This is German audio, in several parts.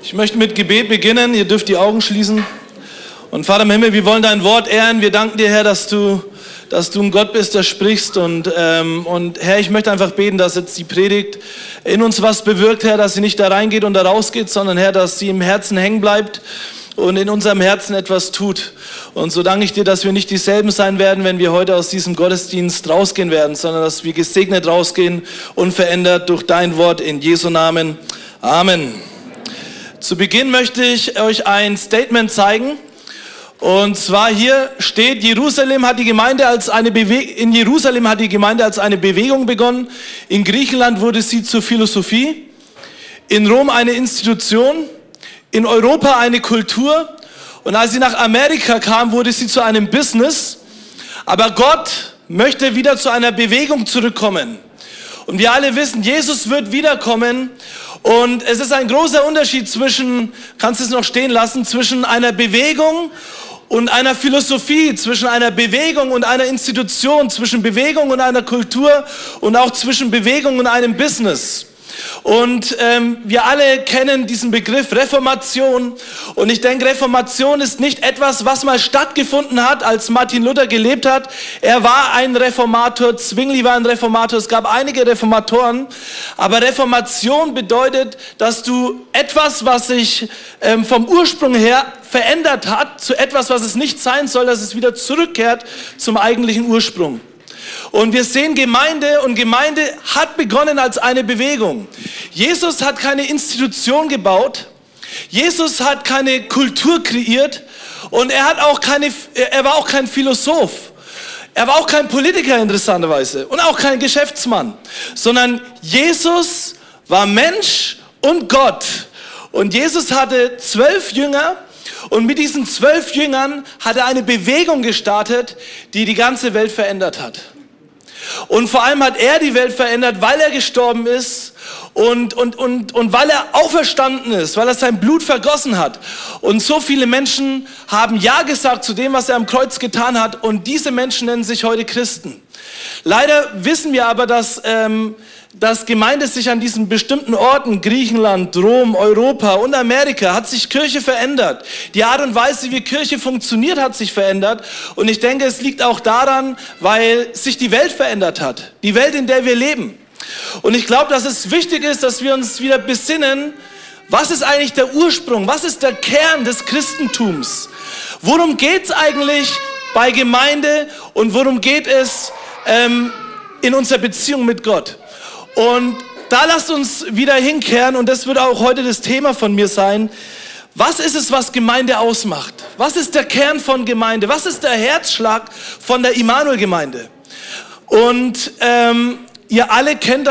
Ich möchte mit Gebet beginnen. Ihr dürft die Augen schließen. Und Vater im Himmel, wir wollen dein Wort ehren. Wir danken dir, Herr, dass du ein Gott bist, der sprichst. Und Herr, ich möchte einfach beten, dass jetzt die Predigt in uns was bewirkt, Herr, dass sie nicht da reingeht und da rausgeht, sondern Herr, dass sie im Herzen hängen bleibt und in unserem Herzen etwas tut. Und so danke ich dir, dass wir nicht dieselben sein werden, wenn wir heute aus diesem Gottesdienst rausgehen werden, sondern dass wir gesegnet rausgehen, unverändert durch dein Wort in Jesu Namen. Amen. Zu Beginn möchte ich euch ein Statement zeigen. Und zwar hier steht, in Jerusalem hat die Gemeinde als eine Bewegung begonnen. In Griechenland wurde sie zur Philosophie. In Rom eine Institution. In Europa eine Kultur. Und als sie nach Amerika kam, wurde sie zu einem Business. Aber Gott möchte wieder zu einer Bewegung zurückkommen. Und wir alle wissen, Jesus wird wiederkommen. Und es ist ein großer Unterschied zwischen, kannst du es noch stehen lassen, zwischen einer Bewegung und einer Philosophie, zwischen einer Bewegung und einer Institution, zwischen Bewegung und einer Kultur und auch zwischen Bewegung und einem Business. Und wir alle kennen diesen Begriff Reformation. Und ich denke, Reformation ist nicht etwas, was mal stattgefunden hat, als Martin Luther gelebt hat. Er war ein Reformator, Zwingli war ein Reformator, es gab einige Reformatoren. Aber Reformation bedeutet, dass du etwas, was sich vom Ursprung her verändert hat, zu etwas, was es nicht sein soll, dass es wieder zurückkehrt zum eigentlichen Ursprung. Und wir sehen Gemeinde, und Gemeinde hat begonnen als eine Bewegung. Jesus hat keine Institution gebaut. Jesus hat keine Kultur kreiert. Und er war auch kein Philosoph. Er war auch kein Politiker, interessanterweise. Und auch kein Geschäftsmann. Sondern Jesus war Mensch und Gott. Und Jesus hatte 12 Jünger. Und mit diesen 12 Jüngern hat er eine Bewegung gestartet, die die ganze Welt verändert hat. Und vor allem hat er die Welt verändert, weil er gestorben ist und weil er auferstanden ist, weil er sein Blut vergossen hat. Und so viele Menschen haben Ja gesagt zu dem, was er am Kreuz getan hat. Und diese Menschen nennen sich heute Christen. Leider wissen wir aber, dass Gemeinde sich an diesen bestimmten Orten, Griechenland, Rom, Europa und Amerika, hat sich Kirche verändert. Die Art und Weise, wie Kirche funktioniert, hat sich verändert. Und ich denke, es liegt auch daran, weil sich die Welt verändert hat. Die Welt, in der wir leben. Und ich glaube, dass es wichtig ist, dass wir uns wieder besinnen, was ist eigentlich der Ursprung? Was ist der Kern des Christentums? Worum geht es eigentlich bei Gemeinde und worum geht es in unserer Beziehung mit Gott? Und da lasst uns wieder hinkehren, und das wird auch heute das Thema von mir sein. Was ist es, was Gemeinde ausmacht? Was ist der Kern von Gemeinde? Was ist der Herzschlag von der Immanuel-Gemeinde? Und ihr alle kennt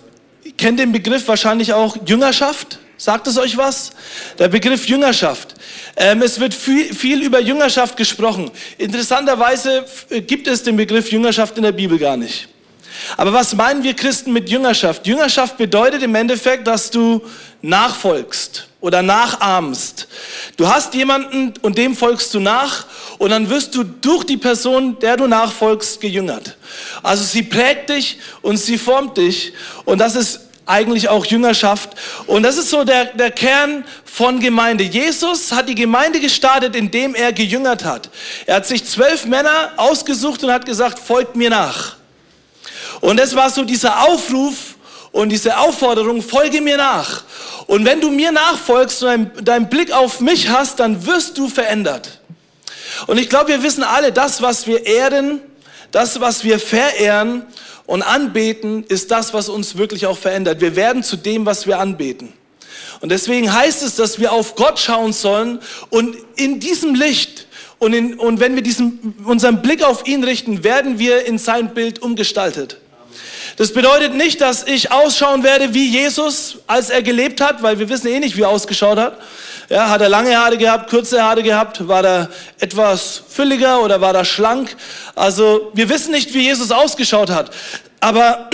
den Begriff wahrscheinlich auch Jüngerschaft. Sagt es euch was? Der Begriff Jüngerschaft. Es wird viel über Jüngerschaft gesprochen. Interessanterweise gibt es den Begriff Jüngerschaft in der Bibel gar nicht. Aber was meinen wir Christen mit Jüngerschaft? Jüngerschaft bedeutet im Endeffekt, dass du nachfolgst oder nachahmst. Du hast jemanden und dem folgst du nach, und dann wirst du durch die Person, der du nachfolgst, gejüngert. Also sie prägt dich und sie formt dich, und das ist eigentlich auch Jüngerschaft. Und das ist so der Kern von Gemeinde. Jesus hat die Gemeinde gestartet, indem er gejüngert hat. Er hat sich 12 Männer ausgesucht und hat gesagt, folgt mir nach. Und das war so dieser Aufruf und diese Aufforderung, folge mir nach. Und wenn du mir nachfolgst und deinen Blick auf mich hast, dann wirst du verändert. Und ich glaube, wir wissen alle, das, was wir ehren, das, was wir verehren und anbeten, ist das, was uns wirklich auch verändert. Wir werden zu dem, was wir anbeten. Und deswegen heißt es, dass wir auf Gott schauen sollen, und in diesem Licht und wenn wir unseren Blick auf ihn richten, werden wir in sein Bild umgestaltet. Das bedeutet nicht, dass ich ausschauen werde wie Jesus, als er gelebt hat, weil wir wissen eh nicht, wie er ausgeschaut hat. Ja, hat er lange Haare gehabt, kurze Haare gehabt? War er etwas fülliger oder war er schlank? Also wir wissen nicht, wie Jesus ausgeschaut hat. Aber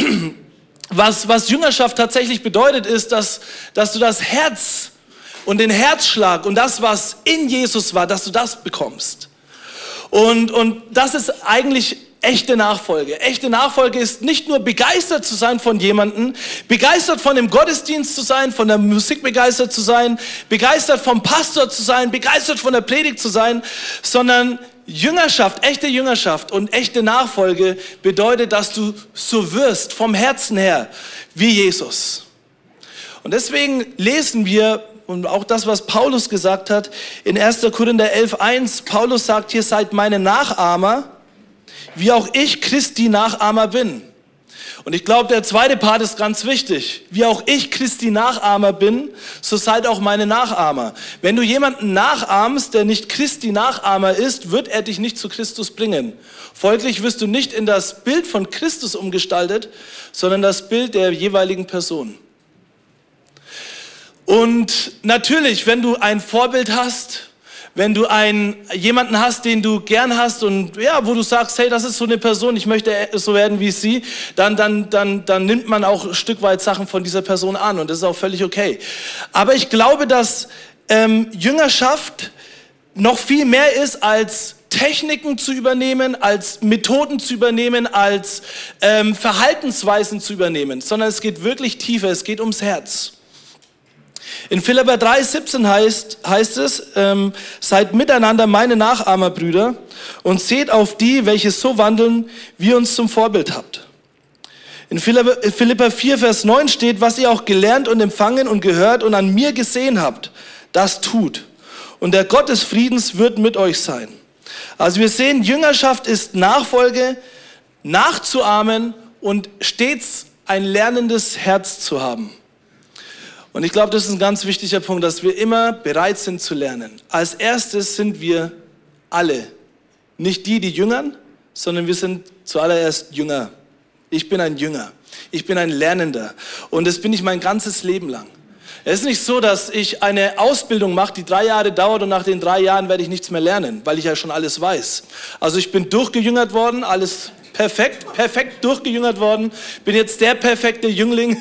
was Jüngerschaft tatsächlich bedeutet, ist, dass du das Herz und den Herzschlag und das, was in Jesus war, dass du das bekommst. Und das ist eigentlich echte Nachfolge. Echte Nachfolge ist nicht nur begeistert zu sein von jemandem, begeistert von dem Gottesdienst zu sein, von der Musik begeistert zu sein, begeistert vom Pastor zu sein, begeistert von der Predigt zu sein, sondern Jüngerschaft, echte Jüngerschaft und echte Nachfolge bedeutet, dass du so wirst, vom Herzen her, wie Jesus. Und deswegen lesen wir, und auch das, was Paulus gesagt hat, in 1. Korinther 11,1, Paulus sagt hier, seid meine Nachahmer, wie auch ich Christi Nachahmer bin. Und ich glaube, der zweite Part ist ganz wichtig. Wie auch ich Christi Nachahmer bin, so seid auch meine Nachahmer. Wenn du jemanden nachahmst, der nicht Christi Nachahmer ist, wird er dich nicht zu Christus bringen. Folglich wirst du nicht in das Bild von Christus umgestaltet, sondern das Bild der jeweiligen Person. Und natürlich, wenn du ein Vorbild hast, wenn du jemanden hast, den du gern hast und ja, wo du sagst, hey, das ist so eine Person, ich möchte so werden wie sie, dann nimmt man auch ein Stück weit Sachen von dieser Person an und das ist auch völlig okay. Aber ich glaube, dass Jüngerschaft noch viel mehr ist als Techniken zu übernehmen, als Methoden zu übernehmen, als Verhaltensweisen zu übernehmen, sondern es geht wirklich tiefer, es geht ums Herz. In Philipper 3,17 heißt es, seid miteinander meine Nachahmerbrüder und seht auf die, welche so wandeln, wie ihr uns zum Vorbild habt. In Philipper 4, Vers 9 steht, was ihr auch gelernt und empfangen und gehört und an mir gesehen habt, das tut. Und der Gott des Friedens wird mit euch sein. Also wir sehen, Jüngerschaft ist Nachfolge, nachzuahmen und stets ein lernendes Herz zu haben. Und ich glaube, das ist ein ganz wichtiger Punkt, dass wir immer bereit sind zu lernen. Als erstes sind wir alle, nicht die jüngern, sondern wir sind zuallererst Jünger. Ich bin ein Jünger, ich bin ein Lernender und das bin ich mein ganzes Leben lang. Es ist nicht so, dass ich eine Ausbildung mache, die 3 Jahre dauert und nach den 3 Jahren werde ich nichts mehr lernen, weil ich ja schon alles weiß. Also ich bin durchgejüngert worden, alles perfekt durchgejüngert worden, bin jetzt der perfekte Jünger.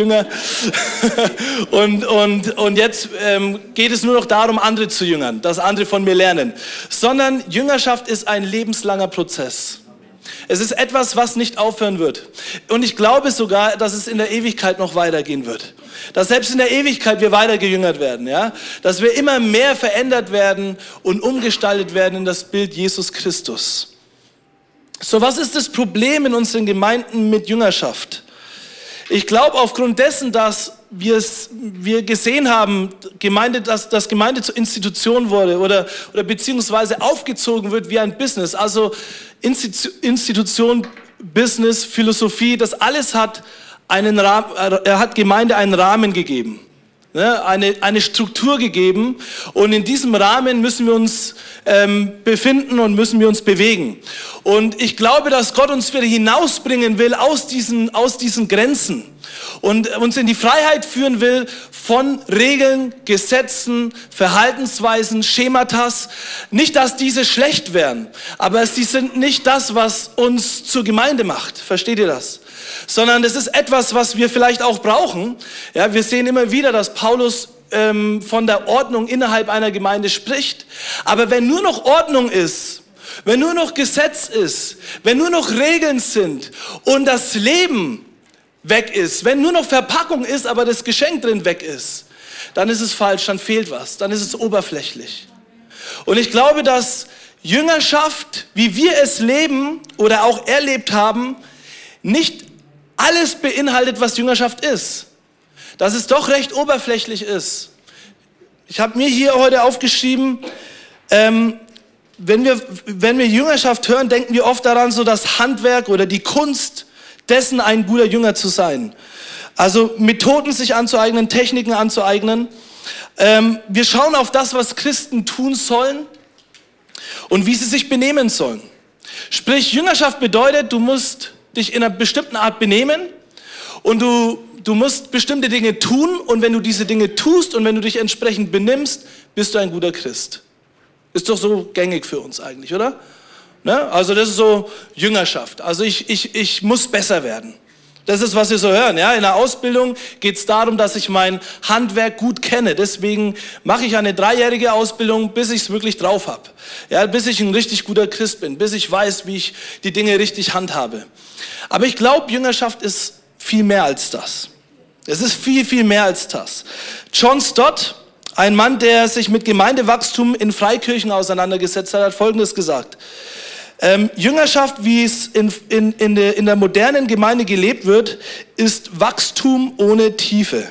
und jetzt geht es nur noch darum, andere zu jüngern, dass andere von mir lernen. Sondern Jüngerschaft ist ein lebenslanger Prozess. Es ist etwas, was nicht aufhören wird. Und ich glaube sogar, dass es in der Ewigkeit noch weitergehen wird. Dass selbst in der Ewigkeit wir weiter gejüngert werden. Ja? Dass wir immer mehr verändert werden und umgestaltet werden in das Bild Jesus Christus. So, was ist das Problem in unseren Gemeinden mit Jüngerschaft? Ich glaube, aufgrund dessen, dass wir gesehen haben, dass Gemeinde zur Institution wurde oder beziehungsweise aufgezogen wird wie ein Business, also Institution, Business, Philosophie, das alles hat Gemeinde einen Rahmen gegeben. Eine Struktur gegeben und in diesem Rahmen müssen wir uns befinden und müssen wir uns bewegen. Und ich glaube, dass Gott uns wieder hinausbringen will aus diesen Grenzen und uns in die Freiheit führen will von Regeln, Gesetzen, Verhaltensweisen, Schematas. Nicht, dass diese schlecht wären, aber sie sind nicht das, was uns zur Gemeinde macht. Versteht ihr das? Sondern das ist etwas, was wir vielleicht auch brauchen. Ja, wir sehen immer wieder, dass Paulus von der Ordnung innerhalb einer Gemeinde spricht. Aber wenn nur noch Ordnung ist, wenn nur noch Gesetz ist, wenn nur noch Regeln sind und das Leben weg ist, wenn nur noch Verpackung ist, aber das Geschenk drin weg ist, dann ist es falsch, dann fehlt was, dann ist es oberflächlich. Und ich glaube, dass Jüngerschaft, wie wir es leben oder auch erlebt haben, nicht alles beinhaltet, was Jüngerschaft ist. Dass es doch recht oberflächlich ist. Ich habe mir hier heute aufgeschrieben, wenn wir Jüngerschaft hören, denken wir oft daran, so das Handwerk oder die Kunst dessen, ein guter Jünger zu sein. Also Methoden sich anzueignen, Techniken anzueignen. Wir schauen auf das, was Christen tun sollen und wie sie sich benehmen sollen. Sprich, Jüngerschaft bedeutet, du musst dich in einer bestimmten Art benehmen und du musst bestimmte Dinge tun und wenn du diese Dinge tust und wenn du dich entsprechend benimmst, bist du ein guter Christ. Ist doch so gängig für uns eigentlich, oder? Ne? Also das ist so Jüngerschaft. Also ich muss besser werden. Das ist, was wir so hören. Ja? In der Ausbildung geht es darum, dass ich mein Handwerk gut kenne. Deswegen mache ich eine 3-jährige Ausbildung, bis ich es wirklich drauf habe. Ja, bis ich ein richtig guter Christ bin, bis ich weiß, wie ich die Dinge richtig handhabe. Aber ich glaube, Jüngerschaft ist viel mehr als das. Es ist viel, viel mehr als das. John Stott, ein Mann, der sich mit Gemeindewachstum in Freikirchen auseinandergesetzt hat, hat Folgendes gesagt. Jüngerschaft, wie es in der modernen Gemeinde gelebt wird, ist Wachstum ohne Tiefe.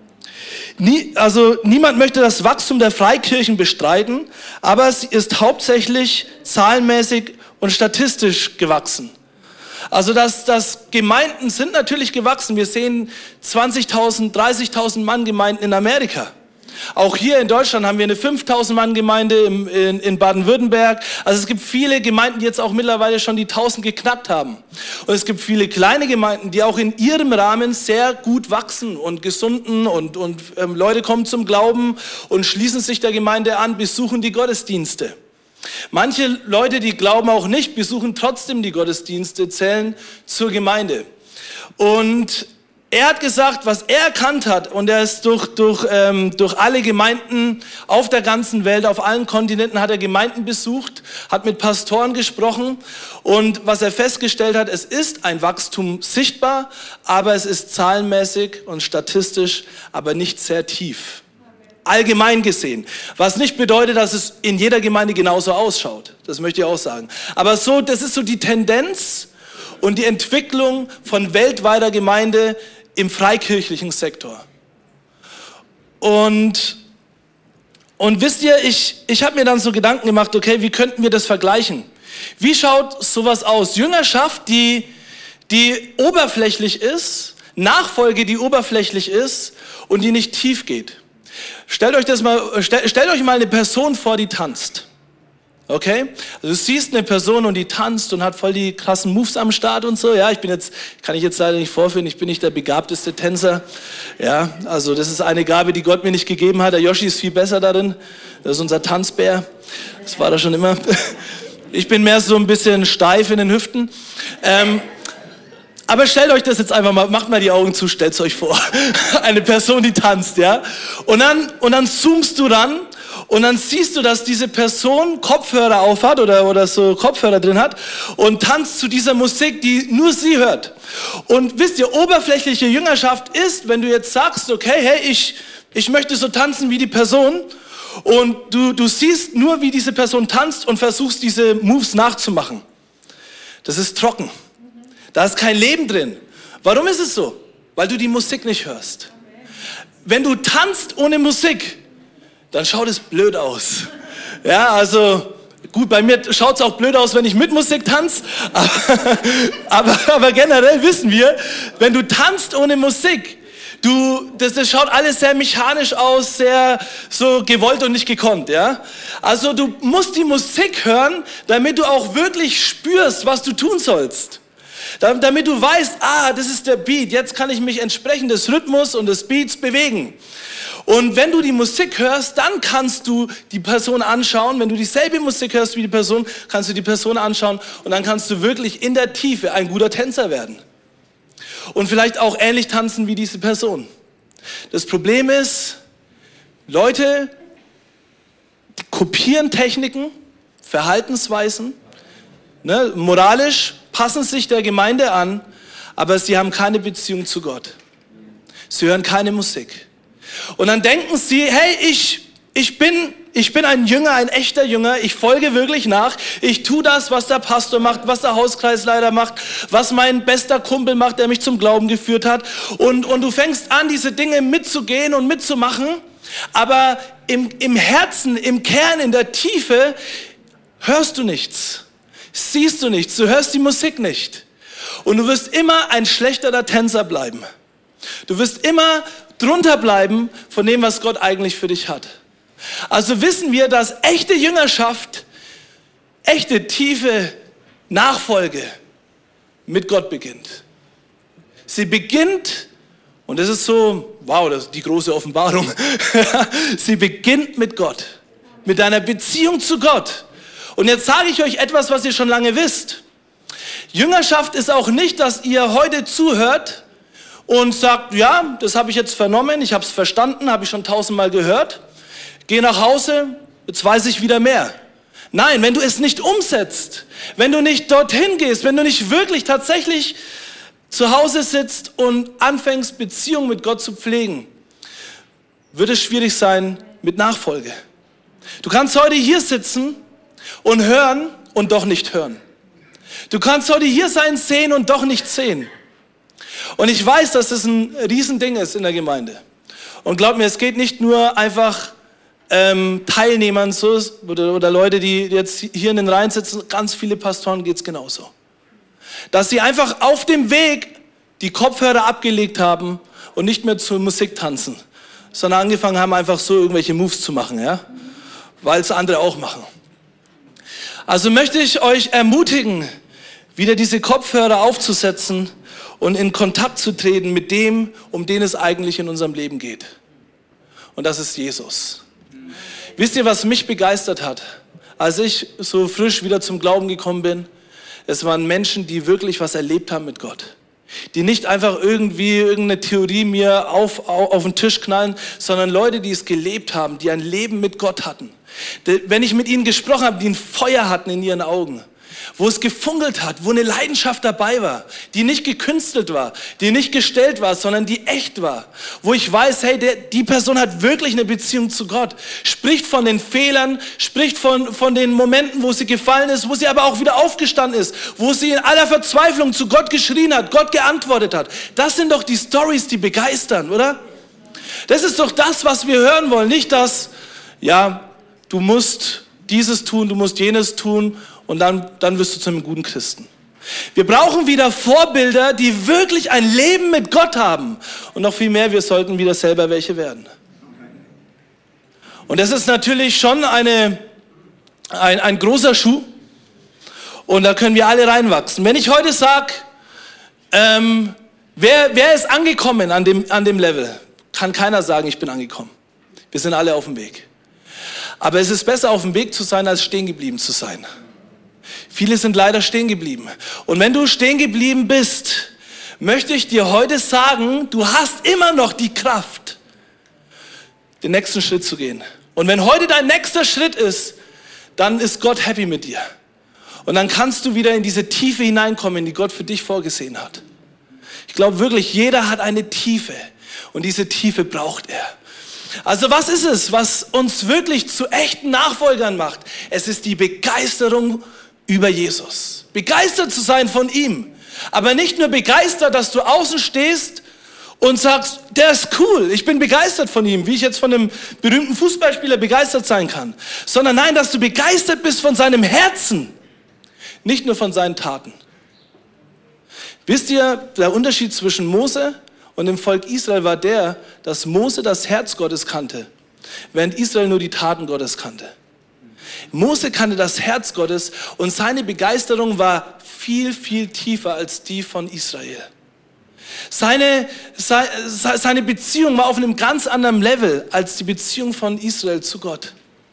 Niemand möchte das Wachstum der Freikirchen bestreiten, aber es ist hauptsächlich zahlenmäßig und statistisch gewachsen. Also das Gemeinden sind natürlich gewachsen. Wir sehen 20.000, 30.000 Mann Gemeinden in Amerika. Auch hier in Deutschland haben wir eine 5.000 Mann Gemeinde in Baden-Württemberg. Also es gibt viele Gemeinden, die jetzt auch mittlerweile schon die 1.000 geknackt haben. Und es gibt viele kleine Gemeinden, die auch in ihrem Rahmen sehr gut wachsen und gesunden und Leute kommen zum Glauben und schließen sich der Gemeinde an, besuchen die Gottesdienste. Manche Leute, die glauben auch nicht, besuchen trotzdem die Gottesdienste, zählen zur Gemeinde. Und er hat gesagt, was er erkannt hat, und er ist durch alle Gemeinden auf der ganzen Welt, auf allen Kontinenten hat er Gemeinden besucht, hat mit Pastoren gesprochen, und was er festgestellt hat, es ist ein Wachstum sichtbar, aber es ist zahlenmäßig und statistisch, aber nicht sehr tief. Allgemein gesehen. Was nicht bedeutet, dass es in jeder Gemeinde genauso ausschaut. Das möchte ich auch sagen. Aber so, das ist so die Tendenz und die Entwicklung von weltweiter Gemeinde im freikirchlichen Sektor. Und wisst ihr, ich habe mir dann so Gedanken gemacht, okay, wie könnten wir das vergleichen? Wie schaut sowas aus? Jüngerschaft, die oberflächlich ist, Nachfolge, die oberflächlich ist und die nicht tief geht. Stellt euch mal eine Person vor, die tanzt. Okay? Also du siehst eine Person und die tanzt und hat voll die krassen Moves am Start und so. Ja, kann ich jetzt leider nicht vorführen, ich bin nicht der begabteste Tänzer. Ja, also das ist eine Gabe, die Gott mir nicht gegeben hat. Der Yoshi ist viel besser darin. Das ist unser Tanzbär. Das war er schon immer. Ich bin mehr so ein bisschen steif in den Hüften. Aber stellt euch das jetzt einfach mal, macht mal die Augen zu, stellt es euch vor. Eine Person, die tanzt, ja. Und dann zoomst du ran und dann siehst du, dass diese Person Kopfhörer auf hat oder so Kopfhörer drin hat und tanzt zu dieser Musik, die nur sie hört. Und wisst ihr, oberflächliche Jüngerschaft ist, wenn du jetzt sagst, okay, hey, ich möchte so tanzen wie die Person, und du siehst nur, wie diese Person tanzt und versuchst, diese Moves nachzumachen. Das ist trocken. Da ist kein Leben drin. Warum ist es so? Weil du die Musik nicht hörst. Wenn du tanzt ohne Musik, dann schaut es blöd aus. Ja, also gut, bei mir schaut es auch blöd aus, wenn ich mit Musik tanze. Aber generell wissen wir, wenn du tanzt ohne Musik, das schaut alles sehr mechanisch aus, sehr so gewollt und nicht gekonnt. Ja? Also du musst die Musik hören, damit du auch wirklich spürst, was du tun sollst. Damit du weißt, das ist der Beat, jetzt kann ich mich entsprechend des Rhythmus und des Beats bewegen. Und wenn du die Musik hörst, dann kannst du die Person anschauen. Wenn du dieselbe Musik hörst wie die Person, kannst du die Person anschauen und dann kannst du wirklich in der Tiefe ein guter Tänzer werden. Und vielleicht auch ähnlich tanzen wie diese Person. Das Problem ist, Leute kopieren Techniken, Verhaltensweisen, moralisch, passen sich der Gemeinde an, aber sie haben keine Beziehung zu Gott. Sie hören keine Musik. Und dann denken sie, hey, ich bin ein Jünger, ein echter Jünger, ich folge wirklich nach, ich tue das, was der Pastor macht, was der Hauskreisleiter macht, was mein bester Kumpel macht, der mich zum Glauben geführt hat. Und du fängst an, diese Dinge mitzugehen und mitzumachen, aber im Herzen, im Kern, in der Tiefe hörst du nichts. Siehst du nichts, du hörst die Musik nicht. Und du wirst immer ein schlechterer Tänzer bleiben. Du wirst immer drunter bleiben von dem, was Gott eigentlich für dich hat. Also wissen wir, dass echte Jüngerschaft, echte tiefe Nachfolge mit Gott beginnt. Sie beginnt, und das ist so, wow, das ist die große Offenbarung. Sie beginnt mit Gott, mit deiner Beziehung zu Gott. Und jetzt sage ich euch etwas, was ihr schon lange wisst. Jüngerschaft ist auch nicht, dass ihr heute zuhört und sagt, ja, das habe ich jetzt vernommen, ich habe es verstanden, habe ich schon 1000-mal gehört, gehe nach Hause, jetzt weiß ich wieder mehr. Nein, wenn du es nicht umsetzt, wenn du nicht dorthin gehst, wenn du nicht wirklich tatsächlich zu Hause sitzt und anfängst, Beziehung mit Gott zu pflegen, wird es schwierig sein mit Nachfolge. Du kannst heute hier sitzen und hören und doch nicht hören. Du kannst heute hier sein, sehen und doch nicht sehen. Und ich weiß, dass das ein Riesending ist in der Gemeinde. Und glaub mir, es geht nicht nur einfach Teilnehmern so oder Leute, die jetzt hier in den Reihen sitzen, ganz viele Pastoren geht es genauso. Dass sie einfach auf dem Weg die Kopfhörer abgelegt haben und nicht mehr zur Musik tanzen, sondern angefangen haben, einfach so irgendwelche Moves zu machen, ja? Weil es andere auch machen. Also möchte ich euch ermutigen, wieder diese Kopfhörer aufzusetzen und in Kontakt zu treten mit dem, um den es eigentlich in unserem Leben geht. Und das ist Jesus. Wisst ihr, was mich begeistert hat, als ich so frisch wieder zum Glauben gekommen bin? Es waren Menschen, die wirklich was erlebt haben mit Gott. Die nicht einfach irgendwie irgendeine Theorie mir auf den Tisch knallen, sondern Leute, die es gelebt haben, die ein Leben mit Gott hatten. Wenn ich mit ihnen gesprochen habe, die ein Feuer hatten in ihren Augen, wo es gefunkelt hat, wo eine Leidenschaft dabei war, die nicht gekünstelt war, die nicht gestellt war, sondern die echt war. Wo ich weiß, hey, die Person hat wirklich eine Beziehung zu Gott. Spricht von den Fehlern, spricht von den Momenten, wo sie gefallen ist, wo sie aber auch wieder aufgestanden ist, wo sie in aller Verzweiflung zu Gott geschrien hat, Gott geantwortet hat. Das sind doch die Storys, die begeistern, oder? Das ist doch das, was wir hören wollen. Nicht das, ja, du musst dieses tun, du musst jenes tun, und dann wirst du zu einem guten Christen. Wir brauchen wieder Vorbilder, die wirklich ein Leben mit Gott haben. Und noch viel mehr, wir sollten wieder selber welche werden. Und das ist natürlich schon ein großer Schuh. Und da können wir alle reinwachsen. Wenn ich heute sage, wer ist angekommen an dem Level, kann keiner sagen, ich bin angekommen. Wir sind alle auf dem Weg. Aber es ist besser, auf dem Weg zu sein, als stehen geblieben zu sein. Viele sind leider stehen geblieben. Und wenn du stehen geblieben bist, möchte ich dir heute sagen, du hast immer noch die Kraft, den nächsten Schritt zu gehen. Und wenn heute dein nächster Schritt ist, dann ist Gott happy mit dir. Und dann kannst du wieder in diese Tiefe hineinkommen, die Gott für dich vorgesehen hat. Ich glaube wirklich, jeder hat eine Tiefe. Und diese Tiefe braucht er. Also was ist es, was uns wirklich zu echten Nachfolgern macht? Es ist die Begeisterung über Jesus. Begeistert zu sein von ihm. Aber nicht nur begeistert, dass du außen stehst und sagst, der ist cool, ich bin begeistert von ihm, wie ich jetzt von einem berühmten Fußballspieler begeistert sein kann. Sondern nein, dass du begeistert bist von seinem Herzen. Nicht nur von seinen Taten. Wisst ihr, der Unterschied zwischen Mose und dem Volk Israel war der, dass Mose das Herz Gottes kannte, während Israel nur die Taten Gottes kannte. Mose kannte das Herz Gottes und seine Begeisterung war viel, viel tiefer als die von Israel. Seine Beziehung war auf einem ganz anderen Level als die Beziehung von Israel zu Gott.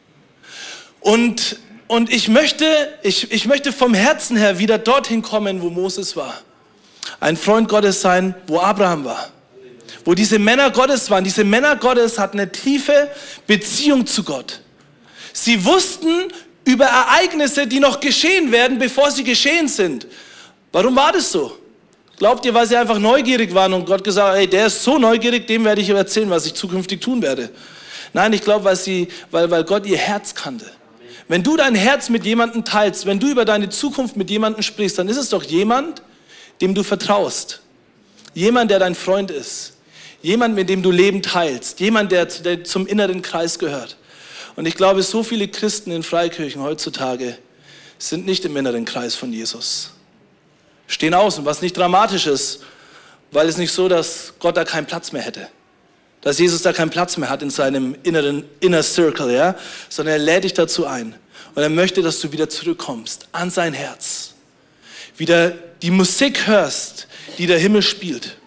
Und ich möchte vom Herzen her wieder dorthin kommen, wo Moses war. Ein Freund Gottes sein, wo Abraham war. Wo diese Männer Gottes waren. Diese Männer Gottes hatten eine tiefe Beziehung zu Gott. Sie wussten über Ereignisse, die noch geschehen werden, bevor sie geschehen sind. Warum war das so? Glaubt ihr, weil sie einfach neugierig waren und Gott gesagt hat, ey, der ist so neugierig, dem werde ich erzählen, was ich zukünftig tun werde? Nein, ich glaube, weil Gott ihr Herz kannte. Wenn du dein Herz mit jemandem teilst, wenn du über deine Zukunft mit jemandem sprichst, dann ist es doch jemand, dem du vertraust. Jemand, der dein Freund ist. Jemand, mit dem du Leben teilst. Jemand, der zum inneren Kreis gehört. Und ich glaube, so viele Christen in Freikirchen heutzutage sind nicht im inneren Kreis von Jesus. Stehen außen, was nicht dramatisch ist, weil es nicht so, dass Gott da keinen Platz mehr hätte. Dass Jesus da keinen Platz mehr hat in seinem Inner Circle, ja? Sondern er lädt dich dazu ein. Und er möchte, dass du wieder zurückkommst an sein Herz. Wieder die Musik hörst, die der Himmel spielt.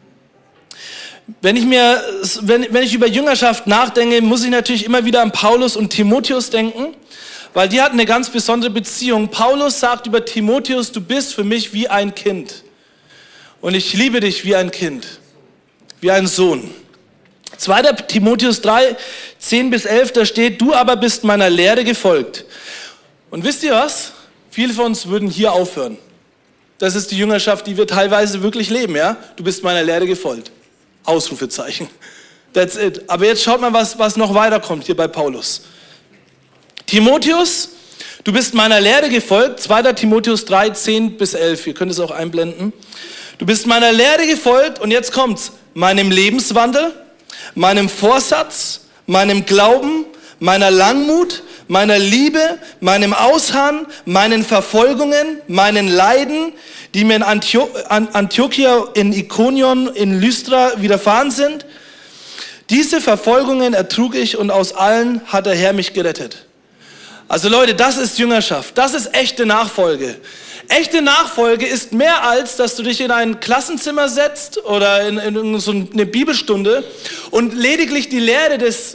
Wenn ich über Jüngerschaft nachdenke, muss ich natürlich immer wieder an Paulus und Timotheus denken, weil die hatten eine ganz besondere Beziehung. Paulus sagt über Timotheus, du bist für mich wie ein Kind. Und ich liebe dich wie ein Kind, wie ein Sohn. 2. Timotheus 3, 10-11, da steht, du aber bist meiner Lehre gefolgt. Und wisst ihr was? Viele von uns würden hier aufhören. Das ist die Jüngerschaft, die wir teilweise wirklich leben, ja? Du bist meiner Lehre gefolgt. Ausrufezeichen. That's it. Aber jetzt schaut mal, was noch weiterkommt hier bei Paulus. Timotheus, du bist meiner Lehre gefolgt. 2. Timotheus 3, 10-11. Ihr könnt es auch einblenden. Du bist meiner Lehre gefolgt und jetzt kommt's. Meinem Lebenswandel, meinem Vorsatz, meinem Glauben, meiner Langmut, meiner Liebe, meinem Ausharren, meinen Verfolgungen, meinen Leiden, die mir in Antiochia, in Ikonion, in Lystra widerfahren sind. Diese Verfolgungen ertrug ich und aus allen hat der Herr mich gerettet. Also Leute, das ist Jüngerschaft, das ist echte Nachfolge. Echte Nachfolge ist mehr als, dass du dich in ein Klassenzimmer setzt oder in so eine Bibelstunde und lediglich die Lehre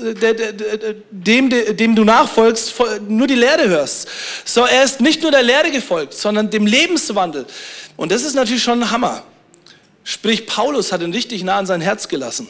dem du nachfolgst, nur die Lehre hörst. So, er ist nicht nur der Lehre gefolgt, sondern dem Lebenswandel. Und das ist natürlich schon ein Hammer. Sprich, Paulus hat ihn richtig nah an sein Herz gelassen.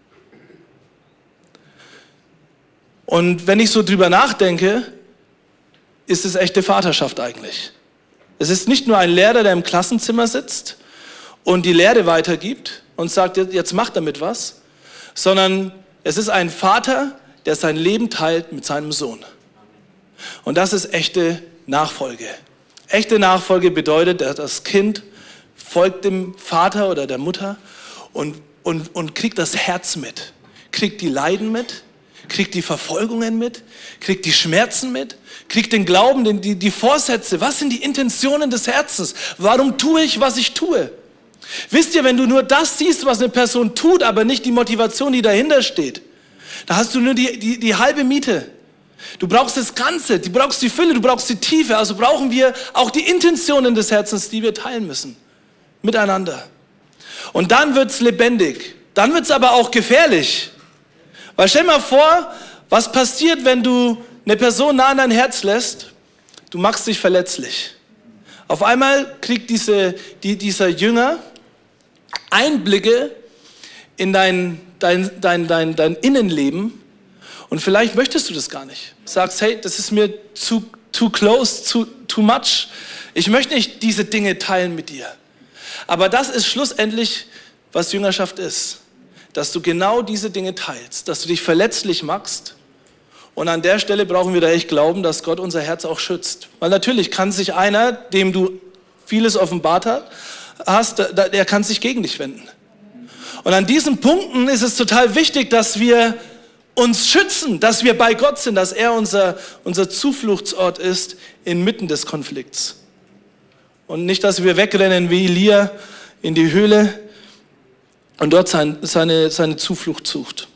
Und wenn ich so drüber nachdenke, ist es echte Vaterschaft eigentlich. Es ist nicht nur ein Lehrer, der im Klassenzimmer sitzt und die Lehre weitergibt und sagt, jetzt macht damit was, sondern es ist ein Vater, der sein Leben teilt mit seinem Sohn. Und das ist echte Nachfolge. Echte Nachfolge bedeutet, das Kind folgt dem Vater oder der Mutter und kriegt das Herz mit, kriegt die Leiden mit, kriegt die Verfolgungen mit, kriegt die Schmerzen mit, kriegt den Glauben, die Vorsätze. Was sind die Intentionen des Herzens? Warum tue ich, was ich tue? Wisst ihr, wenn du nur das siehst, was eine Person tut, aber nicht die Motivation, die dahinter steht, da hast du nur die halbe Miete. Du brauchst das Ganze, du brauchst die Fülle, du brauchst die Tiefe. Also brauchen wir auch die Intentionen des Herzens, die wir teilen müssen. Miteinander. Und dann wird's lebendig. Dann wird's aber auch gefährlich. Weil stell dir mal vor, was passiert, wenn du eine Person nah an dein Herz lässt, du machst dich verletzlich. Auf einmal kriegt dieser Jünger Einblicke in dein Innenleben und vielleicht möchtest du das gar nicht. Sagst, hey, das ist mir too close, too much. Ich möchte nicht diese Dinge teilen mit dir. Aber das ist schlussendlich, was Jüngerschaft ist. Dass du genau diese Dinge teilst, dass du dich verletzlich machst. Und an der Stelle brauchen wir da echt glauben, dass Gott unser Herz auch schützt. Weil natürlich kann sich einer, dem du vieles offenbart hast, der kann sich gegen dich wenden. Und an diesen Punkten ist es total wichtig, dass wir uns schützen, dass wir bei Gott sind, dass er unser Zufluchtsort ist inmitten des Konflikts. Und nicht, dass wir wegrennen wie Elia in die Höhle und dort seine Zuflucht sucht.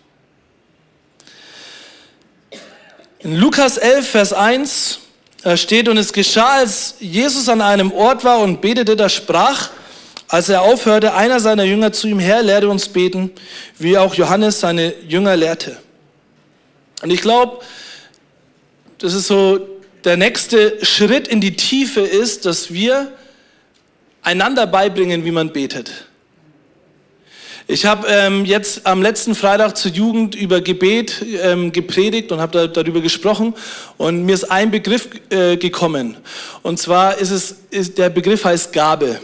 In Lukas 11, Vers 1 steht, und es geschah, als Jesus an einem Ort war und betete, da sprach, als er aufhörte, einer seiner Jünger zu ihm, Herr, lehre uns beten, wie auch Johannes seine Jünger lehrte. Und ich glaube, das ist so der nächste Schritt in die Tiefe ist, dass wir einander beibringen, wie man betet. Ich habe jetzt am letzten Freitag zur Jugend über Gebet gepredigt und habe darüber gesprochen und mir ist ein Begriff gekommen und zwar der Begriff heißt Gabe.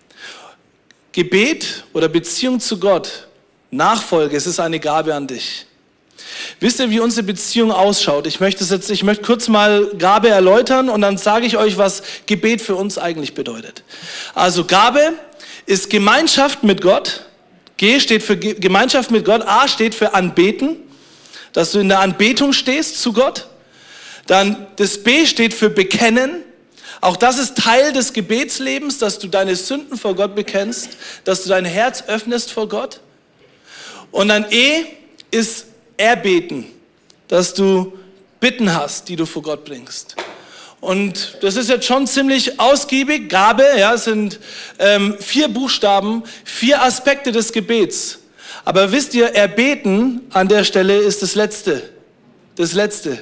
Gebet oder Beziehung zu Gott, Nachfolge, es ist eine Gabe an dich. Wisst ihr, wie unsere Beziehung ausschaut? Ich möchte kurz mal Gabe erläutern und dann sage ich euch, was Gebet für uns eigentlich bedeutet. Also Gabe ist Gemeinschaft mit Gott. G steht für Gemeinschaft mit Gott, A steht für Anbeten, dass du in der Anbetung stehst zu Gott. Dann das B steht für Bekennen. Auch das ist Teil des Gebetslebens, dass du deine Sünden vor Gott bekennst, dass du dein Herz öffnest vor Gott. Und dann E ist Erbeten, dass du Bitten hast, die du vor Gott bringst. Und das ist jetzt schon ziemlich ausgiebig. Gabe, ja, sind 4 Buchstaben, 4 Aspekte des Gebets. Aber wisst ihr, Erbeten an der Stelle ist das Letzte. Das Letzte.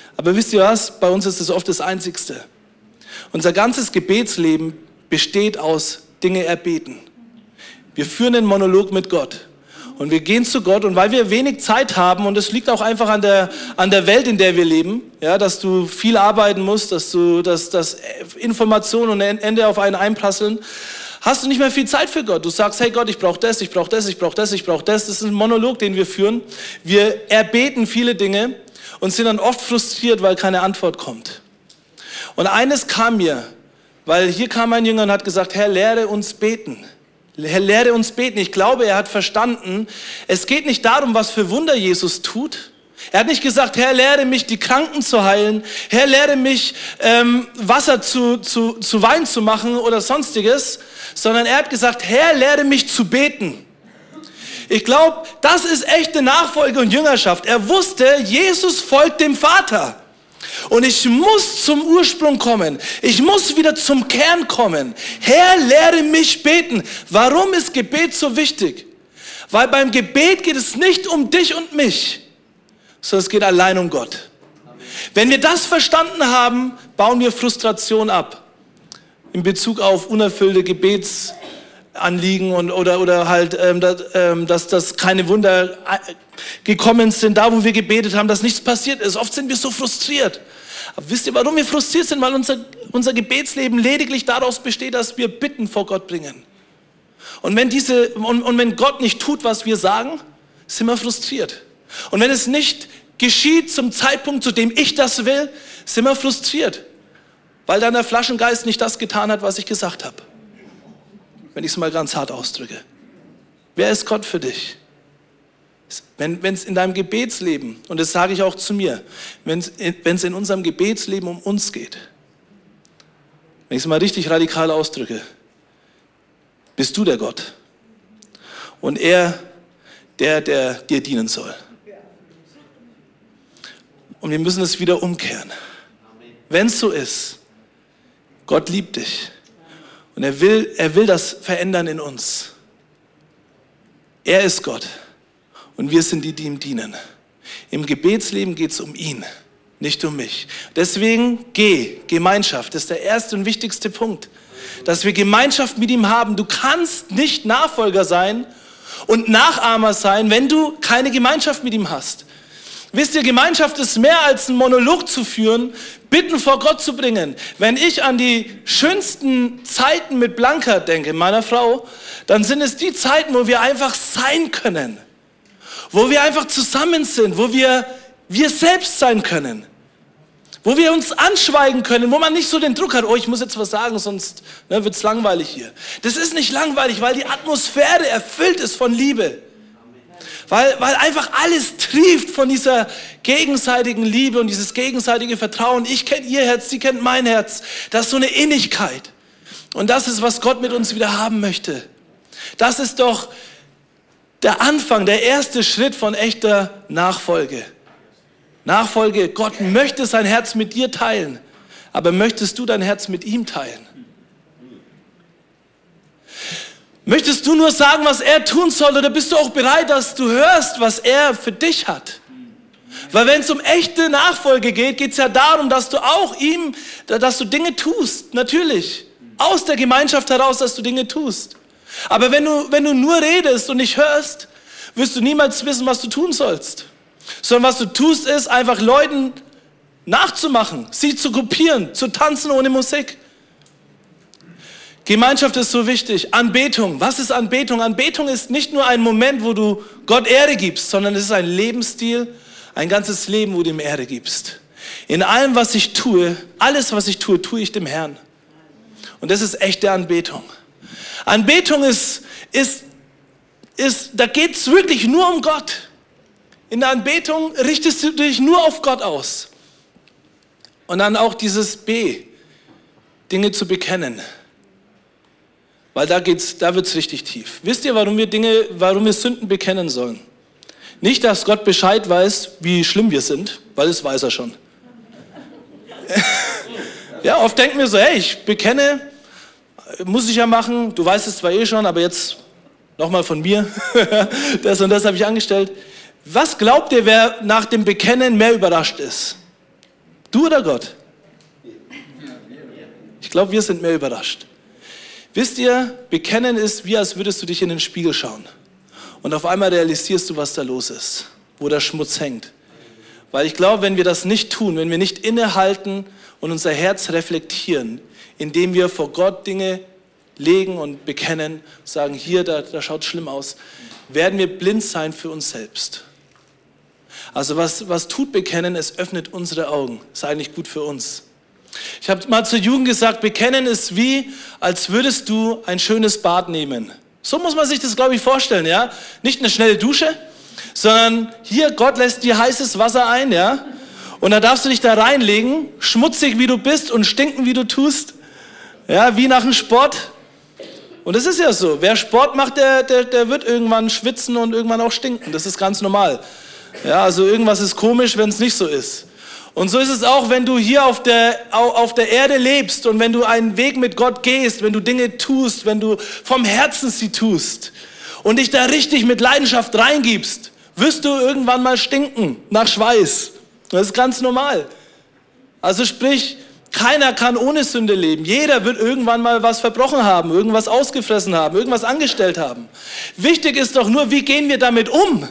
Aber wisst ihr was? Bei uns ist es oft das Einzigste. Unser ganzes Gebetsleben besteht aus Dinge erbeten. Wir führen einen Monolog mit Gott. Und wir gehen zu Gott, und weil wir wenig Zeit haben, und es liegt auch einfach an der Welt, in der wir leben, ja, dass du viel arbeiten musst, dass Informationen und Ende auf einen einprasseln, hast du nicht mehr viel Zeit für Gott. Du sagst, hey Gott, ich brauche das, ich brauche das, ich brauche das, ich brauche das. Das ist ein Monolog, den wir führen. Wir erbeten viele Dinge und sind dann oft frustriert, weil keine Antwort kommt. Und eines kam mir, weil hier kam ein Jünger und hat gesagt, Herr, lehre uns beten. Herr, lehre uns beten. Ich glaube, er hat verstanden, es geht nicht darum, was für Wunder Jesus tut. Er hat nicht gesagt, Herr, lehre mich, die Kranken zu heilen. Herr, lehre mich, Wasser zu Wein zu machen oder sonstiges. Sondern er hat gesagt, Herr, lehre mich zu beten. Ich glaube, das ist echte Nachfolge und Jüngerschaft. Er wusste, Jesus folgt dem Vater. Und ich muss zum Ursprung kommen. Ich muss wieder zum Kern kommen. Herr, lehre mich beten. Warum ist Gebet so wichtig? Weil beim Gebet geht es nicht um dich und mich, sondern es geht allein um Gott. Wenn wir das verstanden haben, bauen wir Frustration ab. In Bezug auf unerfüllte Gebetsanliegen oder halt, dass keine Wunder gekommen sind, da wo wir gebetet haben, dass nichts passiert ist. Oft sind wir so frustriert. Aber wisst ihr, warum wir frustriert sind? Weil unser Gebetsleben lediglich daraus besteht, dass wir Bitten vor Gott bringen. Und wenn Gott nicht tut, was wir sagen, sind wir frustriert. Und wenn es nicht geschieht zum Zeitpunkt, zu dem ich das will, sind wir frustriert. Weil dann der Flaschengeist nicht das getan hat, was ich gesagt habe. Wenn ich es mal ganz hart ausdrücke. Wer ist Gott für dich? Wenn es in deinem Gebetsleben, und das sage ich auch zu mir, wenn es in unserem Gebetsleben um uns geht, wenn ich es mal richtig radikal ausdrücke, bist du der Gott und er der dir dienen soll. Und wir müssen es wieder umkehren. Wenn es so ist, Gott liebt dich und er will das verändern in uns. Er ist Gott. Und wir sind die, die ihm dienen. Im Gebetsleben geht es um ihn, nicht um mich. Deswegen Gemeinschaft. Das ist der erste und wichtigste Punkt. Dass wir Gemeinschaft mit ihm haben. Du kannst nicht Nachfolger sein und Nachahmer sein, wenn du keine Gemeinschaft mit ihm hast. Wisst ihr, Gemeinschaft ist mehr als einen Monolog zu führen, Bitten vor Gott zu bringen. Wenn ich an die schönsten Zeiten mit Blanca denke, meiner Frau, dann sind es die Zeiten, wo wir einfach sein können. Wo wir einfach zusammen sind, wo wir selbst sein können, wo wir uns anschweigen können, wo man nicht so den Druck hat, oh, ich muss jetzt was sagen, sonst wird es langweilig hier. Das ist nicht langweilig, weil die Atmosphäre erfüllt ist von Liebe. Weil einfach alles trieft von dieser gegenseitigen Liebe und dieses gegenseitige Vertrauen. Ich kenne ihr Herz, sie kennt mein Herz. Das ist so eine Innigkeit. Und das ist, was Gott mit uns wieder haben möchte. Das ist doch der Anfang, der erste Schritt von echter Nachfolge. Nachfolge, Gott möchte sein Herz mit dir teilen, aber möchtest du dein Herz mit ihm teilen? Möchtest du nur sagen, was er tun soll, oder bist du auch bereit, dass du hörst, was er für dich hat? Weil wenn es um echte Nachfolge geht, geht es ja darum, dass du auch dass du Dinge tust, natürlich. Aus der Gemeinschaft heraus, dass du Dinge tust. Aber wenn du nur redest und nicht hörst, wirst du niemals wissen, was du tun sollst. Sondern was du tust, ist einfach Leuten nachzumachen, sie zu kopieren, zu tanzen ohne Musik. Gemeinschaft ist so wichtig. Anbetung. Was ist Anbetung? Anbetung ist nicht nur ein Moment, wo du Gott Ehre gibst, sondern es ist ein Lebensstil, ein ganzes Leben, wo du ihm Ehre gibst. In allem, was ich tue, alles, was ich tue, tue ich dem Herrn. Und das ist echte Anbetung. Anbetung da geht es wirklich nur um Gott. In der Anbetung richtest du dich nur auf Gott aus. Und dann auch dieses Dinge zu bekennen. Weil da wird es richtig tief. Wisst ihr, warum wir Sünden bekennen sollen? Nicht, dass Gott Bescheid weiß, wie schlimm wir sind, weil das weiß er schon. Ja, oft denken wir so, hey, ich bekenne, muss ich ja machen, du weißt es zwar eh schon, aber jetzt nochmal von mir, das und das habe ich angestellt. Was glaubt ihr, wer nach dem Bekennen mehr überrascht ist? Du oder Gott? Ich glaube, wir sind mehr überrascht. Wisst ihr, bekennen ist wie, als würdest du dich in den Spiegel schauen. Und auf einmal realisierst du, was da los ist, wo der Schmutz hängt. Weil ich glaube, wenn wir das nicht tun, wenn wir nicht innehalten und unser Herz reflektieren, indem wir vor Gott Dinge legen und bekennen, sagen, hier, da schaut schlimm aus, werden wir blind sein für uns selbst. Also was tut Bekennen? Es öffnet unsere Augen. Ist eigentlich gut für uns. Ich habe mal zur Jugend gesagt, Bekennen ist wie, als würdest du ein schönes Bad nehmen. So muss man sich das, glaube ich, vorstellen, ja? Nicht eine schnelle Dusche, sondern hier, Gott lässt dir heißes Wasser ein, ja? Und da darfst du dich da reinlegen, schmutzig wie du bist und stinken wie du tust, ja, wie nach dem Sport. Und das ist ja so, wer Sport macht, der wird irgendwann schwitzen und irgendwann auch stinken, das ist ganz normal. Ja, also irgendwas ist komisch, wenn es nicht so ist. Und so ist es auch, wenn du hier auf der Erde lebst und wenn du einen Weg mit Gott gehst, wenn du Dinge tust, wenn du vom Herzen sie tust und dich da richtig mit Leidenschaft reingibst, wirst du irgendwann mal stinken nach Schweiß. Das ist ganz normal. Also sprich, keiner kann ohne Sünde leben. Jeder wird irgendwann mal was verbrochen haben, irgendwas ausgefressen haben, irgendwas angestellt haben. Wichtig ist doch nur, wie gehen wir damit um?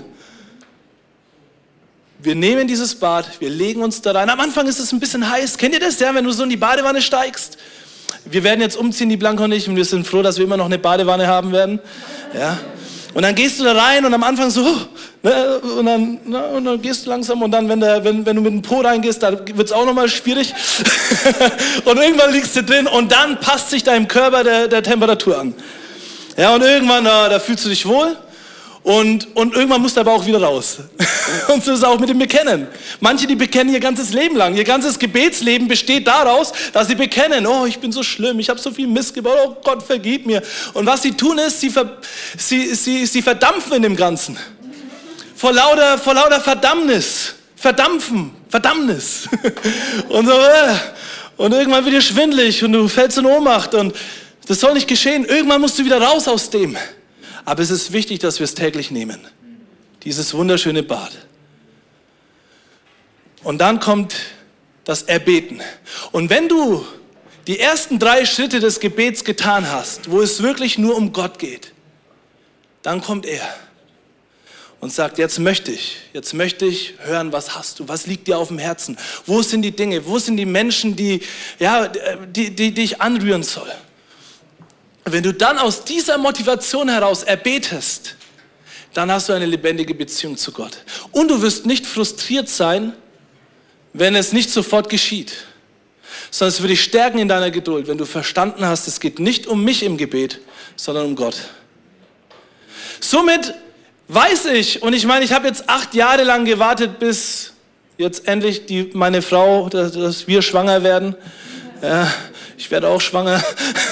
Wir nehmen dieses Bad, wir legen uns da rein. Am Anfang ist es ein bisschen heiß. Kennt ihr das, ja, wenn du so in die Badewanne steigst? Wir werden jetzt umziehen, die Blanca und ich, und wir sind froh, dass wir immer noch eine Badewanne haben werden. Ja. Und dann gehst du da rein und am Anfang so, ne, und dann gehst du langsam und dann, wenn du mit dem Po reingehst, da wird es auch nochmal schwierig. Und irgendwann liegst du drin und dann passt sich deinem Körper der Temperatur an. Ja, und irgendwann, da fühlst du dich wohl. Und irgendwann muss der Bauch wieder raus. Und so ist es auch mit dem Bekennen. Manche, die bekennen ihr ganzes Leben lang. Ihr ganzes Gebetsleben besteht daraus, dass sie bekennen, oh, ich bin so schlimm, ich habe so viel Mist gebaut, oh Gott, vergib mir. Und was sie tun ist, sie verdampfen in dem Ganzen. Vor lauter Verdammnis. Verdammnis. Und so, und irgendwann wird dir schwindelig und du fällst in Ohnmacht. Und das soll nicht geschehen. Irgendwann musst du wieder raus aus dem. Aber es ist wichtig, dass wir es täglich nehmen. Dieses wunderschöne Bad. Und dann kommt das Erbeten. Und wenn du die ersten 3 Schritte des Gebets getan hast, wo es wirklich nur um Gott geht, dann kommt er und sagt, jetzt möchte ich hören, was hast du, was liegt dir auf dem Herzen, wo sind die Dinge, wo sind die Menschen, die ich anrühren soll. Wenn du dann aus dieser Motivation heraus erbetest, dann hast du eine lebendige Beziehung zu Gott. Und du wirst nicht frustriert sein, wenn es nicht sofort geschieht, sondern es wird dich stärken in deiner Geduld, wenn du verstanden hast, es geht nicht um mich im Gebet, sondern um Gott. Somit weiß ich, und ich meine, ich habe jetzt 8 Jahre lang gewartet, bis jetzt endlich meine Frau, dass wir schwanger werden. Ja, ich werde auch schwanger.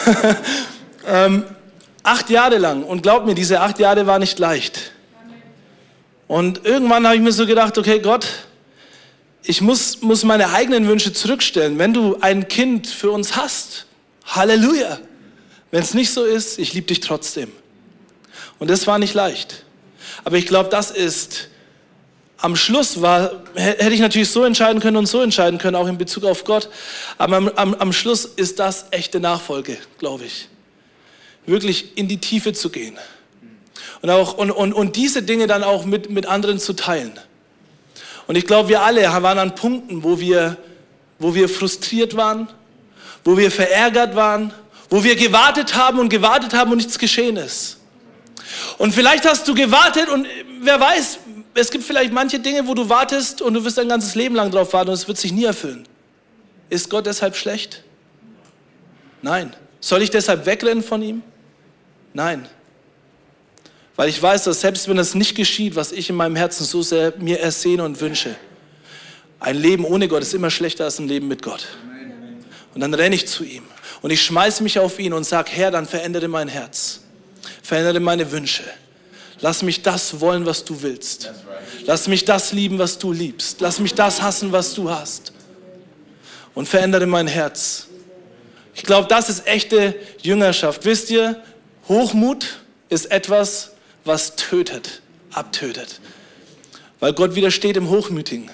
8 Jahre lang. Und glaub mir, diese 8 Jahre war nicht leicht. Und irgendwann habe ich mir so gedacht, okay, Gott, ich muss meine eigenen Wünsche zurückstellen. Wenn du ein Kind für uns hast, Halleluja. Wenn es nicht so ist, ich liebe dich trotzdem. Und das war nicht leicht. Aber ich glaube, das ist, am Schluss hätte ich natürlich so entscheiden können und so entscheiden können, auch in Bezug auf Gott. Aber am Schluss ist das echte Nachfolge, glaube ich. Wirklich in die Tiefe zu gehen. Und diese Dinge dann auch mit anderen zu teilen. Und ich glaube, wir alle waren an Punkten, wo wir frustriert waren, wo wir verärgert waren, wo wir gewartet haben und nichts geschehen ist. Und vielleicht hast du gewartet und wer weiß, es gibt vielleicht manche Dinge, wo du wartest und du wirst dein ganzes Leben lang drauf warten und es wird sich nie erfüllen. Ist Gott deshalb schlecht? Nein. Soll ich deshalb wegrennen von ihm? Nein. Weil ich weiß, dass selbst wenn es nicht geschieht, was ich in meinem Herzen so sehr mir ersehne und wünsche, ein Leben ohne Gott ist immer schlechter als ein Leben mit Gott. Und dann renne ich zu ihm und ich schmeiße mich auf ihn und sage, Herr, dann verändere mein Herz. Verändere meine Wünsche. Lass mich das wollen, was du willst. Lass mich das lieben, was du liebst. Lass mich das hassen, was du hast. Und verändere mein Herz. Ich glaube, das ist echte Jüngerschaft. Wisst ihr, Hochmut ist etwas, was tötet, abtötet. Weil Gott widersteht im Hochmütigen.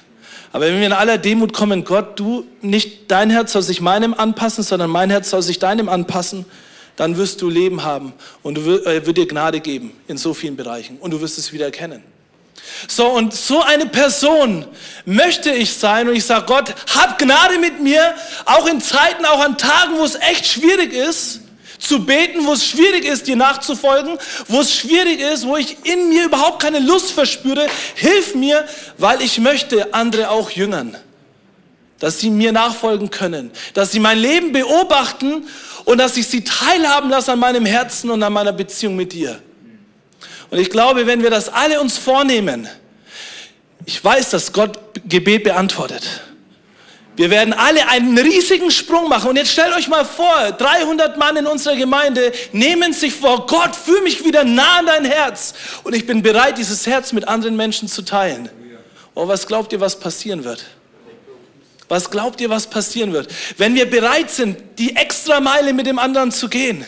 Aber wenn wir in aller Demut kommen, Gott, nicht dein Herz soll sich meinem anpassen, sondern mein Herz soll sich deinem anpassen, dann wirst du Leben haben und er wird dir Gnade geben in so vielen Bereichen und du wirst es wieder erkennen. So, und so eine Person möchte ich sein und ich sage, Gott, hab Gnade mit mir, auch in Zeiten, auch an Tagen, wo es echt schwierig ist, zu beten, wo es schwierig ist, dir nachzufolgen, wo es schwierig ist, wo ich in mir überhaupt keine Lust verspüre. Hilf mir, weil ich möchte andere auch jüngern, dass sie mir nachfolgen können, dass sie mein Leben beobachten und dass ich sie teilhaben lasse an meinem Herzen und an meiner Beziehung mit dir. Und ich glaube, wenn wir das alle uns vornehmen, ich weiß, dass Gott Gebet beantwortet. Wir werden alle einen riesigen Sprung machen. Und jetzt stellt euch mal vor, 300 Mann in unserer Gemeinde nehmen sich vor, Gott, führ mich wieder nah an dein Herz. Und ich bin bereit, dieses Herz mit anderen Menschen zu teilen. Oh, was glaubt ihr, was passieren wird? Was glaubt ihr, was passieren wird? Wenn wir bereit sind, die Extrameile mit dem anderen zu gehen.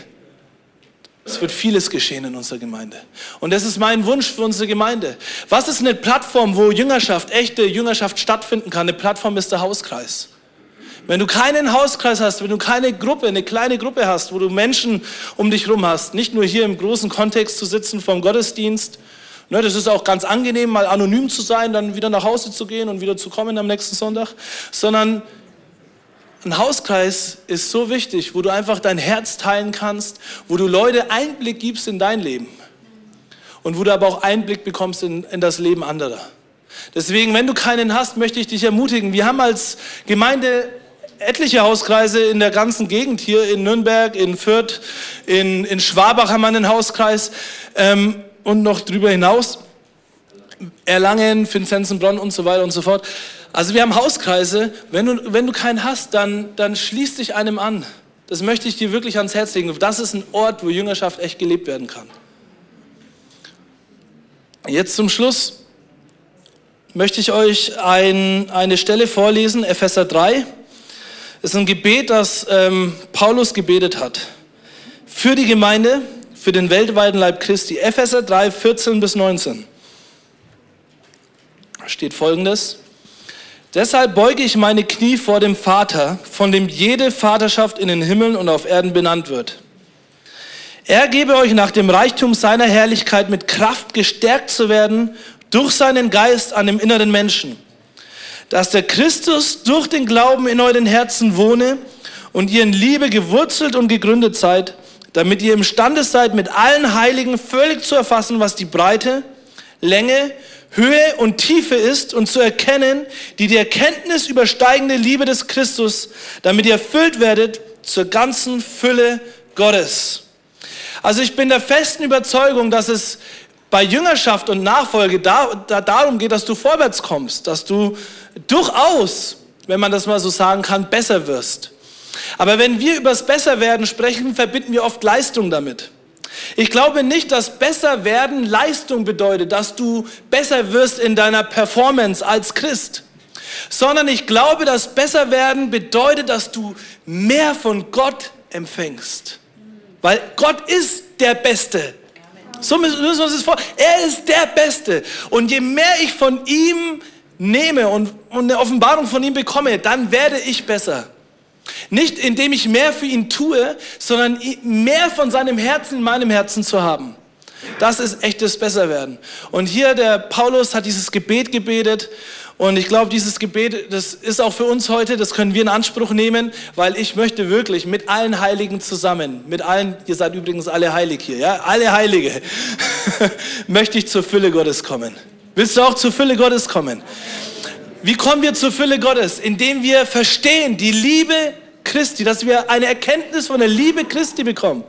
Es wird vieles geschehen in unserer Gemeinde. Und das ist mein Wunsch für unsere Gemeinde. Was ist eine Plattform, wo Jüngerschaft, echte Jüngerschaft stattfinden kann? Eine Plattform ist der Hauskreis. Wenn du keinen Hauskreis hast, wenn du keine Gruppe, eine kleine Gruppe hast, wo du Menschen um dich rum hast, nicht nur hier im großen Kontext zu sitzen vom Gottesdienst, ne, das ist auch ganz angenehm, mal anonym zu sein, dann wieder nach Hause zu gehen und wieder zu kommen am nächsten Sonntag, sondern ein Hauskreis ist so wichtig, wo du einfach dein Herz teilen kannst, wo du Leute Einblick gibst in dein Leben und wo du aber auch Einblick bekommst in das Leben anderer. Deswegen, wenn du keinen hast, möchte ich dich ermutigen. Wir haben als Gemeinde etliche Hauskreise in der ganzen Gegend hier, in Nürnberg, in Fürth, in Schwabach haben wir einen Hauskreis und noch drüber hinaus, Erlangen, Vinzenzenbronn und so weiter und so fort. Also wir haben Hauskreise, wenn du keinen hast, dann schließ dich einem an. Das möchte ich dir wirklich ans Herz legen. Das ist ein Ort, wo Jüngerschaft echt gelebt werden kann. Jetzt zum Schluss möchte ich euch eine Stelle vorlesen, Epheser 3. Das ist ein Gebet, das Paulus gebetet hat. Für die Gemeinde, für den weltweiten Leib Christi. Epheser 3, 14 bis 19. Da steht Folgendes. Deshalb beuge ich meine Knie vor dem Vater, von dem jede Vaterschaft in den Himmeln und auf Erden benannt wird. Er gebe euch nach dem Reichtum seiner Herrlichkeit mit Kraft gestärkt zu werden durch seinen Geist an dem inneren Menschen, dass der Christus durch den Glauben in euren Herzen wohne und ihr in Liebe gewurzelt und gegründet seid, damit ihr imstande seid, mit allen Heiligen völlig zu erfassen, was die Breite, Länge, Höhe und Tiefe ist und zu erkennen, die Erkenntnis übersteigende Liebe des Christus, damit ihr erfüllt werdet zur ganzen Fülle Gottes. Also ich bin der festen Überzeugung, dass es bei Jüngerschaft und Nachfolge darum geht, dass du vorwärts kommst, dass du durchaus, wenn man das mal so sagen kann, besser wirst. Aber wenn wir über das Besserwerden sprechen, verbinden wir oft Leistung damit. Ich glaube nicht, dass besser werden Leistung bedeutet, dass du besser wirst in deiner Performance als Christ, sondern ich glaube, dass besser werden bedeutet, dass du mehr von Gott empfängst. Weil Gott ist der Beste. So müssen wir uns das vorstellen. Er ist der Beste. Und je mehr ich von ihm nehme und eine Offenbarung von ihm bekomme, dann werde ich besser. Nicht indem ich mehr für ihn tue, sondern mehr von seinem Herzen in meinem Herzen zu haben. Das ist echtes Besserwerden. Und hier der Paulus hat dieses Gebet gebetet. Und ich glaube, dieses Gebet, das ist auch für uns heute, das können wir in Anspruch nehmen, weil ich möchte wirklich mit allen Heiligen zusammen, mit allen, ihr seid übrigens alle heilig hier, ja, alle Heilige, möchte ich zur Fülle Gottes kommen. Willst du auch zur Fülle Gottes kommen? Wie kommen wir zur Fülle Gottes? Indem wir verstehen, die Liebe Christi, dass wir eine Erkenntnis von der Liebe Christi bekommen.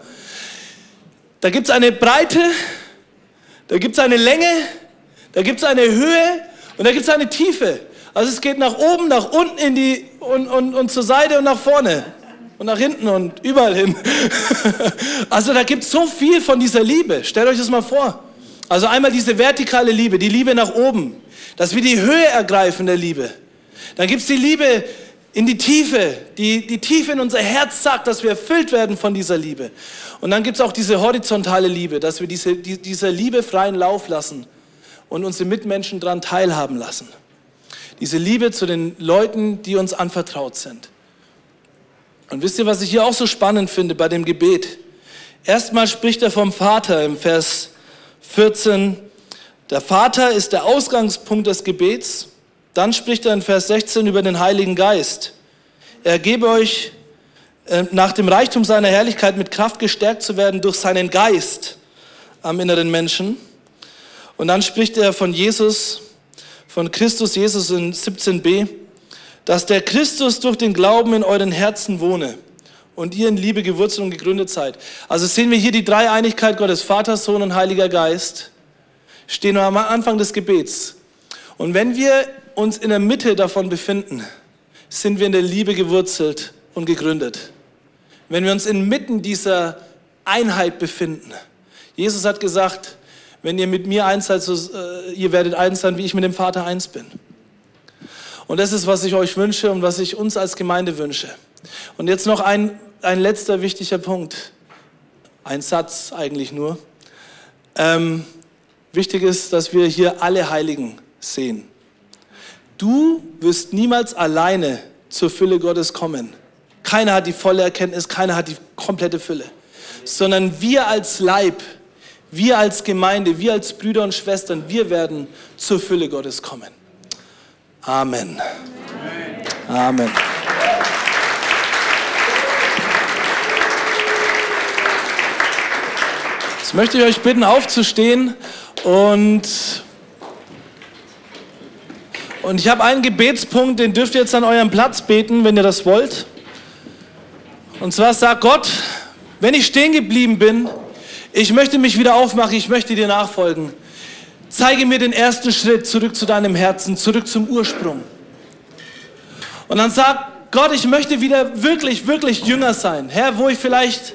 Da gibt es eine Breite, da gibt es eine Länge, da gibt es eine Höhe und da gibt es eine Tiefe. Also es geht nach oben, nach unten und zur Seite und nach vorne und nach hinten und überall hin. Also da gibt es so viel von dieser Liebe. Stellt euch das mal vor. Also einmal diese vertikale Liebe, die Liebe nach oben, dass wir die Höhe ergreifen der Liebe. Dann gibt es die Liebe in die Tiefe, die Tiefe in unser Herz sagt, dass wir erfüllt werden von dieser Liebe. Und dann gibt es auch diese horizontale Liebe, dass wir dieser Liebe freien Lauf lassen und unsere Mitmenschen daran teilhaben lassen. Diese Liebe zu den Leuten, die uns anvertraut sind. Und wisst ihr, was ich hier auch so spannend finde bei dem Gebet? Erstmal spricht er vom Vater im Vers 14. Der Vater ist der Ausgangspunkt des Gebets. Dann spricht er in Vers 16 über den Heiligen Geist. Er gebe euch nach dem Reichtum seiner Herrlichkeit mit Kraft gestärkt zu werden durch seinen Geist am inneren Menschen. Und dann spricht er von Jesus, von Christus Jesus in 17b, dass der Christus durch den Glauben in euren Herzen wohne und ihr in Liebe gewurzelt und gegründet seid. Also sehen wir hier die Dreieinigkeit Gottes, Vater, Sohn und Heiliger Geist, stehen am Anfang des Gebets. Und wenn wir uns in der Mitte davon befinden, sind wir in der Liebe gewurzelt und gegründet. Wenn wir uns inmitten dieser Einheit befinden. Jesus hat gesagt, wenn ihr mit mir eins seid, so, ihr werdet eins sein, wie ich mit dem Vater eins bin. Und das ist, was ich euch wünsche und was ich uns als Gemeinde wünsche. Und jetzt noch ein letzter wichtiger Punkt. Ein Satz eigentlich nur. Wichtig ist, dass wir hier alle Heiligen sehen. Du wirst niemals alleine zur Fülle Gottes kommen. Keiner hat die volle Erkenntnis, keiner hat die komplette Fülle. Sondern wir als Leib, wir als Gemeinde, wir als Brüder und Schwestern, wir werden zur Fülle Gottes kommen. Amen. Amen. Jetzt möchte ich euch bitten, aufzustehen und ich habe einen Gebetspunkt, den dürft ihr jetzt an eurem Platz beten, wenn ihr das wollt. Und zwar sagt Gott, wenn ich stehen geblieben bin, ich möchte mich wieder aufmachen, ich möchte dir nachfolgen. Zeige mir den ersten Schritt zurück zu deinem Herzen, zurück zum Ursprung. Und dann sagt Gott, ich möchte wieder wirklich, wirklich Jünger sein. Herr, wo ich vielleicht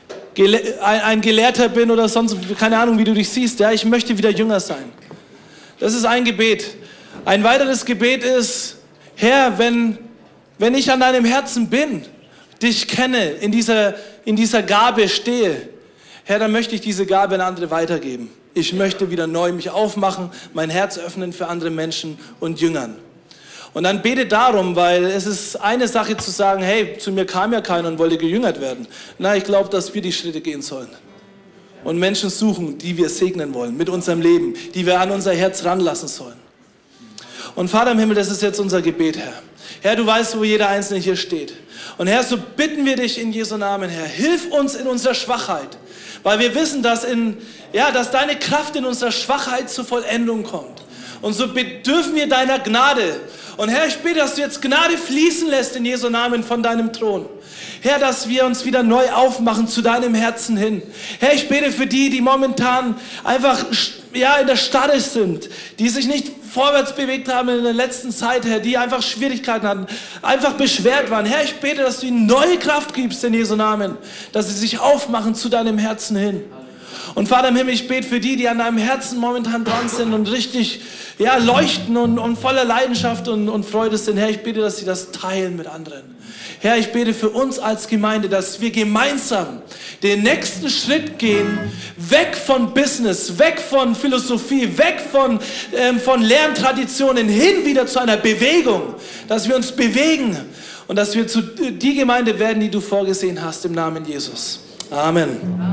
ein Gelehrter bin oder sonst, keine Ahnung, wie du dich siehst. Ja, ich möchte wieder Jünger sein. Das ist ein Gebet. Ein weiteres Gebet ist, Herr, wenn ich an deinem Herzen bin, dich kenne, in dieser Gabe stehe, Herr, dann möchte ich diese Gabe an andere weitergeben. Ich möchte wieder neu mich aufmachen, mein Herz öffnen für andere Menschen und Jüngern. Und dann bete darum, weil es ist eine Sache zu sagen, hey, zu mir kam ja keiner und wollte gejüngert werden. Nein, ich glaube, dass wir die Schritte gehen sollen. Und Menschen suchen, die wir segnen wollen mit unserem Leben, die wir an unser Herz ranlassen sollen. Und Vater im Himmel, das ist jetzt unser Gebet, Herr. Herr, du weißt, wo jeder Einzelne hier steht. Und Herr, so bitten wir dich in Jesu Namen, Herr, hilf uns in unserer Schwachheit. Weil wir wissen, dass deine Kraft in unserer Schwachheit zur Vollendung kommt. Und so bedürfen wir deiner Gnade. Und Herr, ich bete, dass du jetzt Gnade fließen lässt in Jesu Namen von deinem Thron. Herr, dass wir uns wieder neu aufmachen zu deinem Herzen hin. Herr, ich bete für die momentan einfach in der Starre sind, die sich nicht vorwärts bewegt haben in der letzten Zeit, Herr, die einfach Schwierigkeiten hatten, einfach beschwert waren. Herr, ich bete, dass du ihnen neue Kraft gibst in Jesu Namen, dass sie sich aufmachen zu deinem Herzen hin. Und Vater im Himmel, ich bete für die an deinem Herzen momentan dran sind und richtig leuchten und voller Leidenschaft und Freude sind. Herr, ich bete, dass sie das teilen mit anderen. Herr, ich bete für uns als Gemeinde, dass wir gemeinsam den nächsten Schritt gehen, weg von Business, weg von Philosophie, weg von Lerntraditionen, hin wieder zu einer Bewegung, dass wir uns bewegen und dass wir zu die Gemeinde werden, die du vorgesehen hast, im Namen Jesus. Amen.